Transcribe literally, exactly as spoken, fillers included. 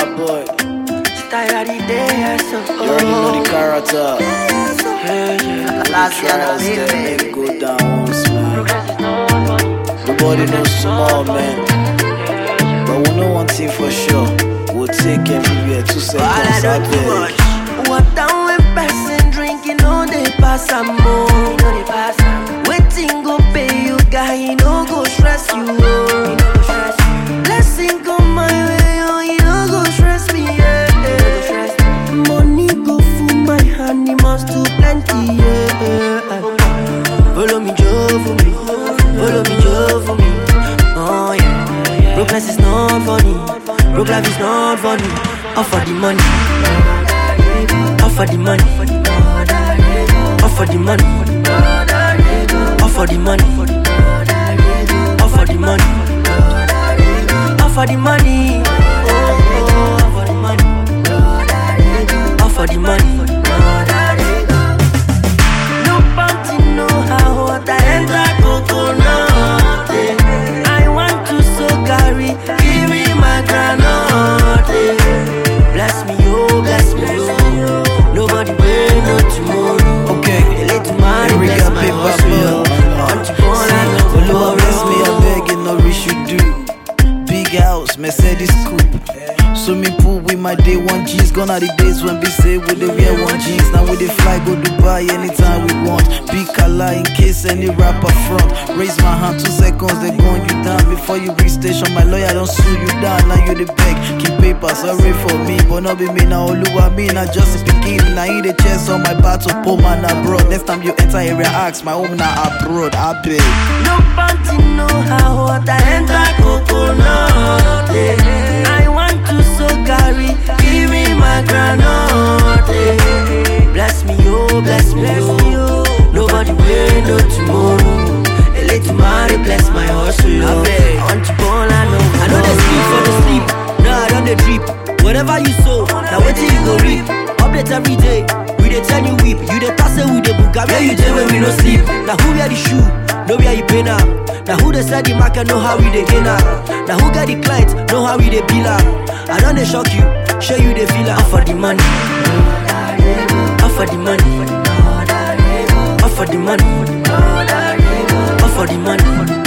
boy. Tired of the day, so You already know the character. yeah, yeah. Last year, make it go down once, man. Nobody knows small, man. But we know one thing for sure. We'll take everywhere two seconds out there. What down when person drinking on the pass and more. Waiting go pay you, guy, you know go stress you. Blessing come my way, oh, you know go stress me. Yeah. Money go full my hand, it must do plenty. Yeah. Follow me, Joe, for me. Follow me, Joe, for me. Oh yeah. Broke life is not funny. Broke life is not funny. Offer the money. Offer the money. Offer the money. Offer the money. Offer the money. Offer the money. Oh, offer the money. Offer the money. No bounty, no how hot I enter coconut. I want to so carry, give me my granite. Bless me, oh, bless me, oh. Nobody will know tomorrow. Okay, Here we got paper, Oluwa bless me, I beg you, no wish you do. Big house, Mercedes coupe. Swimming pool with my day one G's. Gone are the days when we say we dey wear one jeans. Now we dey fly go Dubai anytime we want. Big color in case any rapper front. Raise my hand two seconds, they gun you down. Before you reach station, my lawyer don't sue you down. Now you the beg, keep paper, sorry for me, but not be me now. Oluwa me, not just a beginning. Now in the chest on my battle, poor man abroad. Next time you enter area, ask my home now abroad. I pay. No panty, no how hot I enter coconut. I want to so carry, give me my granite. Bless me, oh, bless me, oh. Nobody will know tomorrow. A little money bless my hustle. I want to ball, I know. I know they sleep for the sleep. No, I don't they drip. Whatever you sow, now wait till you go reap. Update every day. We dey tell you weep. You dey pass it with the book. Where you dey when we no sleep. Now who wear the shoe? No where you pay now. Now who they sell the market? Know how we dey gain now. Now who get the client? Know how we dey bill am. I don't they shock you. Show you the feel am. Offer the money. Offer the money. Offer the money. Offer the money.